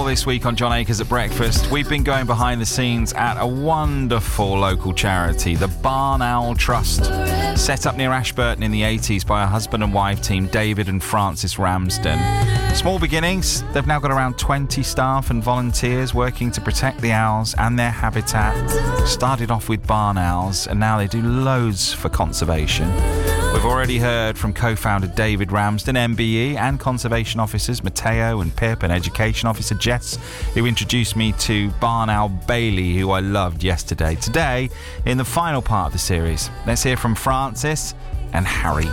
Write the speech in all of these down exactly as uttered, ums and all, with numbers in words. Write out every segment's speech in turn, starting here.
this week on John Akers at Breakfast. We've been going behind the scenes at a wonderful local charity, the Barn Owl Trust, set up near Ashburton in the eighties by a husband and wife team, David and Frances Ramsden. Small beginnings, they've now got around twenty staff and volunteers working to protect the owls and their habitat. Started off with barn owls and now they do loads for conservation. We've already heard from co-founder David Ramsden, M B E, and conservation officers Matteo and Pip, and education officer Jess, who introduced me to barn owl Bailey, who I loved yesterday. Today, in the final part of the series, let's hear from Frances and Harry.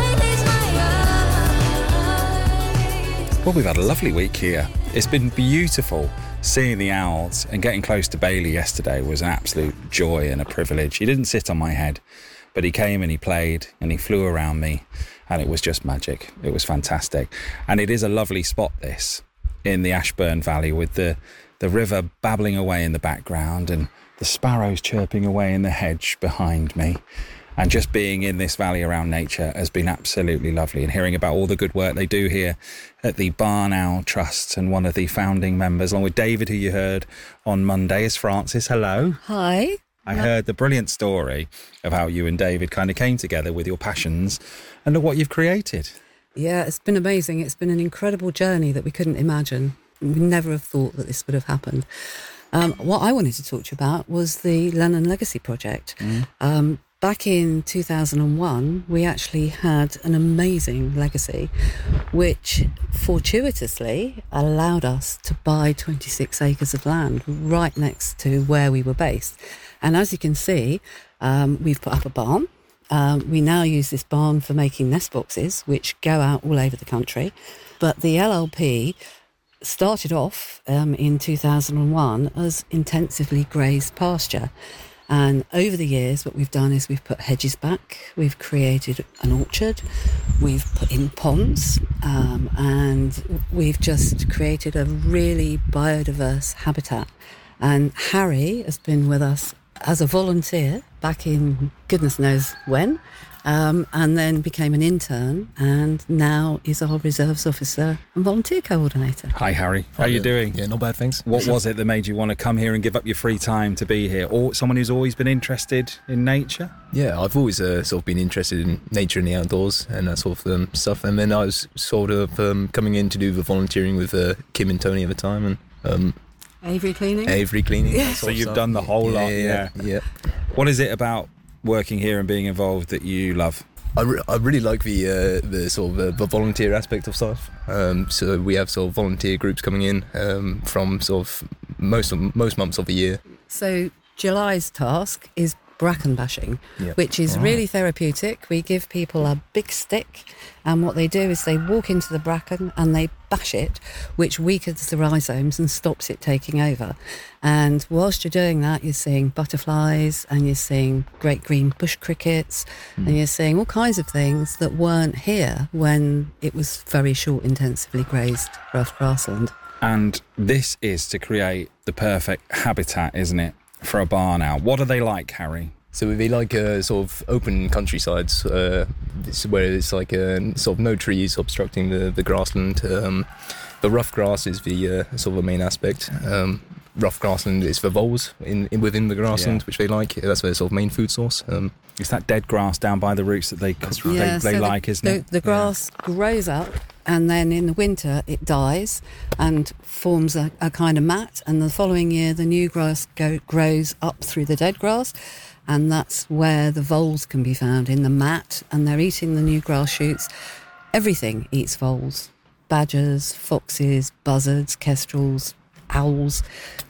Well, we've had a lovely week here. It's been beautiful. Seeing the owls and getting close to Bailey yesterday was an absolute joy and a privilege. He didn't sit on my head, but he came and he played and he flew around me, and it was just magic. It was fantastic. And it is a lovely spot, this, in the Ashburn Valley, with the, the river babbling away in the background and the sparrows chirping away in the hedge behind me. And just being in this valley around nature has been absolutely lovely, and hearing about all the good work they do here at the Barn Owl Trust. And one of the founding members, along with David, who you heard on Monday, is Frances. Hello. Hi. I heard the brilliant story of how you and David kind of came together with your passions and look what you've created. Yeah, it's been amazing. It's been an incredible journey that we couldn't imagine. We never have thought that this would have happened. Um, what I wanted to talk to you about was the Lennon Legacy Project. Mm. Um, back in two thousand one, we actually had an amazing legacy, which fortuitously allowed us to buy twenty-six acres of land right next to where we were based. And as you can see, um, we've put up a barn. Um, we now use this barn for making nest boxes, which go out all over the country. But the L L P started off um, in two thousand one as intensively grazed pasture. And over the years, what we've done is we've put hedges back, we've created an orchard, we've put in ponds, um, and we've just created a really biodiverse habitat. And Harry has been with us as a volunteer back in goodness knows when, um, and then became an intern, and now is our reserves officer and volunteer coordinator. Hi, Harry. How are you doing? Yeah, not bad, thanks. What was it that made you want to come here and give up your free time to be here? Or someone who's always been interested in nature? Yeah, I've always uh, sort of been interested in nature and the outdoors and that sort of um, stuff. And then I was sort of um, coming in to do the volunteering with uh, Kim and Tony at the time, and um, Avery cleaning? Avery cleaning. Yeah. So you've done the whole yeah, lot, yeah, yeah. yeah. What is it about working here and being involved that you love? I, re- I really like the uh, the sort of uh, the volunteer aspect of stuff. Um, so we have sort of volunteer groups coming in um, from sort of most of, most months of the year. So July's task is bracken bashing, yeah. which is oh. really therapeutic. We give people a big stick, and what they do is they walk into the bracken and they bash it, which weakens the rhizomes and stops it taking over. And whilst you're doing that, you're seeing butterflies, and you're seeing great green bush crickets, mm. and you're seeing all kinds of things that weren't here when it was very short, intensively grazed rough grassland. And this is to create the perfect habitat, isn't it, for a barn owl? What are they like, Harry? So they like uh, sort of open countrysides, uh, this, where it's like uh, sort of no trees obstructing the, the grassland. Um, the rough grass is the uh, sort of the main aspect. Um, rough grassland is the voles in, in within the grassland, yeah. which they like. That's their sort of main food source. Um, it's that dead grass down by the roots that they right. they, yeah, they so like, the, isn't the, it? The grass yeah. grows up, and then in the winter it dies and forms a, a kind of mat, and the following year the new grass go, grows up through the dead grass, and that's where the voles can be found, in the mat, and they're eating the new grass shoots. Everything eats voles: badgers, foxes, buzzards, kestrels, owls.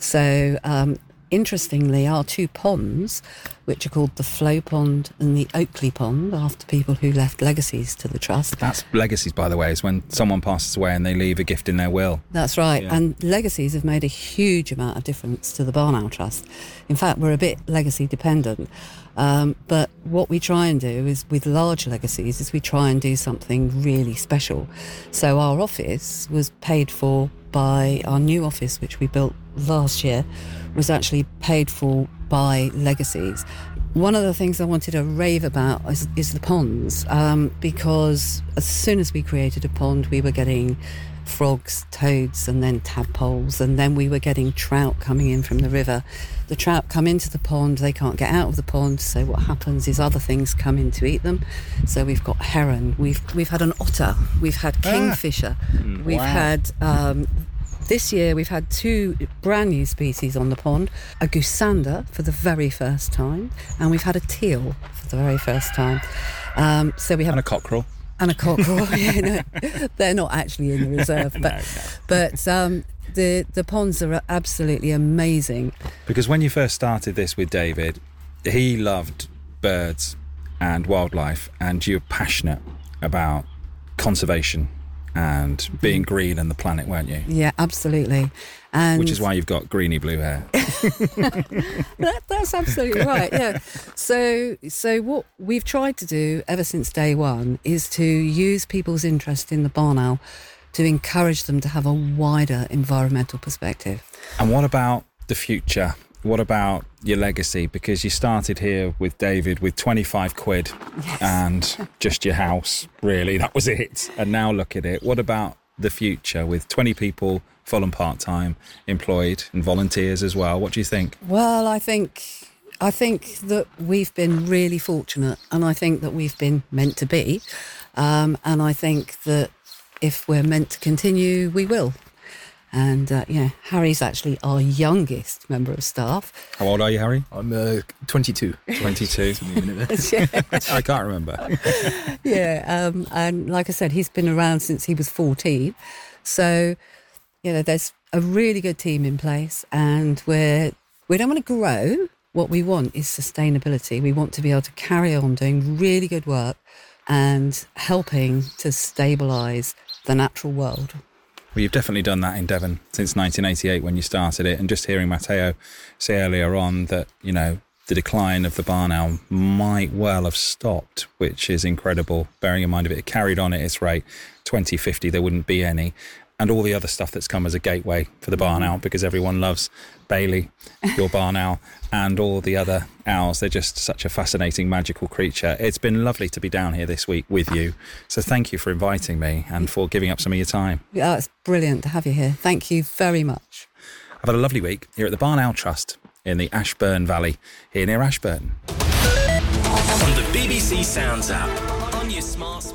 So um, interestingly, our two ponds, which are called the Flow Pond and the Oakley Pond, after people who left legacies to the Trust. That's legacies, by the way, is when someone passes away and they leave a gift in their will. That's right. Yeah. And legacies have made a huge amount of difference to the Barn Owl Trust. In fact, we're a bit legacy dependent. Um, but what we try and do is, with large legacies, is we try and do something really special. So our office was paid for by, our new office, which we built last year, was actually paid for by legacies. One of the things I wanted to rave about is, is the ponds, um, because as soon as we created a pond, we were getting frogs, toads, and then tadpoles, and then we were getting trout coming in from the river. The trout come into the pond, they can't get out of the pond, so what happens is other things come in to eat them. So we've got heron, we've we've had an otter, we've had kingfisher, Ah. we've Wow. had um, this year we've had two brand new species on the pond, a goosander for the very first time, and we've had a teal for the very first time. Um, so we have And a cockerel. and a cockerel. Yeah, no, they're not actually in the reserve, but No, no. but um, the the ponds are absolutely amazing. Because when you first started this with David, he loved birds and wildlife, and you're passionate about conservation and being green and the planet, weren't you? Yeah, absolutely. And Which is why you've got greeny blue hair. that, that's absolutely right. Yeah. So so what we've tried to do ever since day one is to use people's interest in the barn owl to encourage them to have a wider environmental perspective. And what about the future? What about your legacy? Because you started here with David with twenty-five quid and just your house, really. That was it. And now look at it. What about the future with twenty people, full and part-time, employed and volunteers as well? What do you think? Well, I think I think that we've been really fortunate, and I think that we've been meant to be. Um, and I think that if we're meant to continue, we will. And, uh, you know, Harry's actually our youngest member of staff. How old are you, Harry? I'm uh, twenty-two. twenty-two. yeah, I can't remember. yeah. Um, and like I said, he's been around since he was fourteen. So, you know, there's a really good team in place, and we're, we don't want to grow. What we want is sustainability. We want to be able to carry on doing really good work and helping to stabilise the natural world. Well, you've definitely done that in Devon since nineteen eighty-eight when you started it. And just hearing Matteo say earlier on that, you know, the decline of the barn owl might well have stopped, which is incredible, bearing in mind if it carried on at its rate, twenty fifty, there wouldn't be any. And all the other stuff that's come as a gateway for the barn owl, because everyone loves Bailey, your barn owl, and all the other owls. They're just such a fascinating, magical creature. It's been lovely to be down here this week with you. So thank you for inviting me and for giving up some of your time. Yeah, it's brilliant to have you here. Thank you very much. I've had a lovely week here at the Barn Owl Trust in the Ashburn Valley, here near Ashburton. On the B B C Sounds app, on your smart